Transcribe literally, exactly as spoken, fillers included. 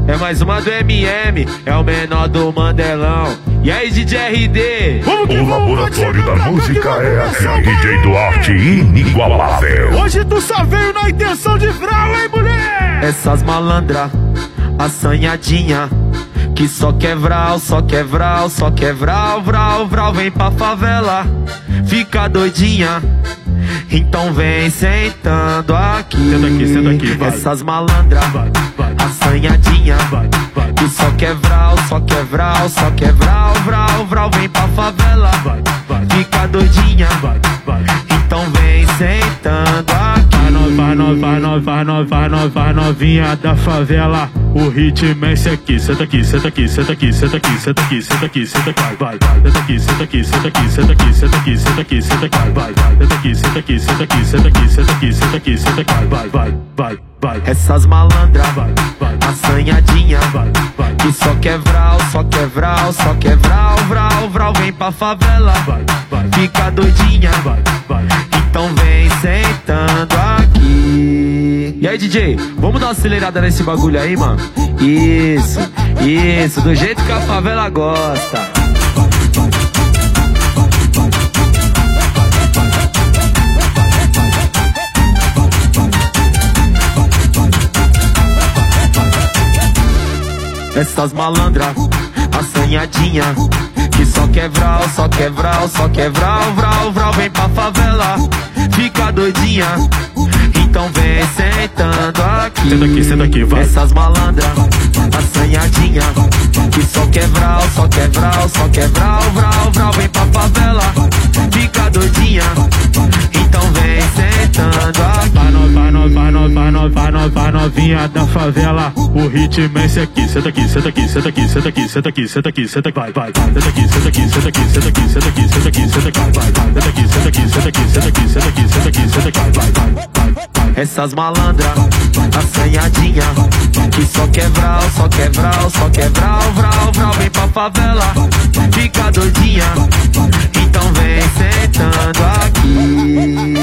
É mais uma do M M, é o menor do Mandelão. E aí, D J R D? O laboratório da música é aqui. D J Duarte inigualável. Hoje tu só veio na intenção de vral, hein, mulher? Essas malandra, assanhadinha, que só quer vral, só quer vral, só quer vral, vral, vral. Vem pra favela, fica doidinha, então vem sentando aqui. Senta aqui, senta aqui, vai. Essas malandra, vai, vai, assanhadinha, vai, vai, que só quer vral, só quer vral, só quer vral, vral, vral. Vem pra favela, vai, vai, fica doidinha, vai, vai. então vem sentando aqui. Vai, no, vai, no, vai, no, vai, no, vai, novinha da favela. O ritmo é esse aqui. Senta aqui, senta aqui, senta aqui, senta aqui, senta aqui, senta aqui, senta aqui, vai, vai. Senta aqui, senta aqui, senta aqui, senta aqui, senta aqui, senta aqui, senta aqui, vai, vai. Senta aqui, senta aqui, senta aqui, senta aqui, senta aqui, senta aqui, senta aqui, vai, vai, vai, vai. Essas malandra, vai, vai, assanhadinha, vai, vai, que só quer vral, só quer vral, só quer vral, vral, vral. Vem pra favela, vai, vai, fica doidinha, vai, vai. então vem sentando aqui. E aí, D J, vamos dar uma acelerada nesse bagulho aí, mano? Isso, isso, do jeito que a favela gosta. Essas malandra, assanhadinha, que só quer vral, só quer vral, só quer vral, vral, vral. Vem pra favela, fica doidinha, então vem sentando aqui. Senta aqui, senta aqui, vai. Essas malandra, assanhadinha, que só quer vral, só quer vral, só quer vral, vral, vral. Vem pra favela, fica doidinha, então vem sentando aqui. Vai, no, vai, no, vai, no, vai, no, vai, no, vai, novinha da favela. O ritmo é esse aqui. Senta aqui, senta aqui, senta aqui, senta aqui, senta aqui, senta aqui, senta aqui, vai, vai. Senta aqui, senta aqui, senta aqui, senta aqui, senta aqui, senta aqui, senta aqui, vai, vai. Senta aqui, senta aqui, senta aqui, senta aqui, senta aqui, senta aqui, senta aqui, vai, vai, vai. Essas malandra, assanhadinha, que só quer vral, só quer vral, só quer vral, vral, vral. Vem pra favela, fica doidinha, então vem sentando aqui.